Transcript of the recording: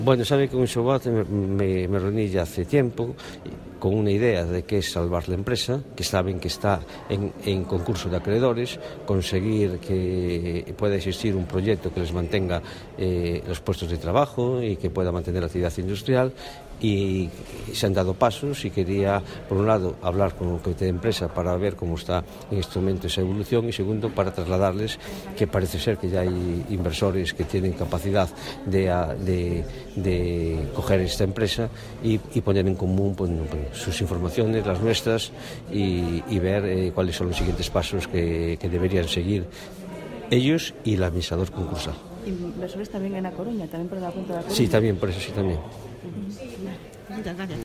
Bueno, sabe que con Xobat me reuní ya hace tiempo con una idea de que es salvar la empresa, que saben que está en concurso de acreedores, conseguir que pueda existir un proyecto que les mantenga los puestos de trabajo y que pueda mantener la actividad industrial, y se han dado pasos y quería, por un lado, hablar con el comité de empresa para ver cómo está en este momento esa evolución, y segundo, para trasladarles que parece ser que ya hay inversores que tienen capacidad de coger esta empresa y poner en común sus informaciones, las nuestras, y ver cuáles son los siguientes pasos que deberían seguir ellos y el administrador concursal. ¿Inversores también en A Coruña, también por la cuenta de A Coruña? Sí, también, por eso sí, también. Muchas gracias.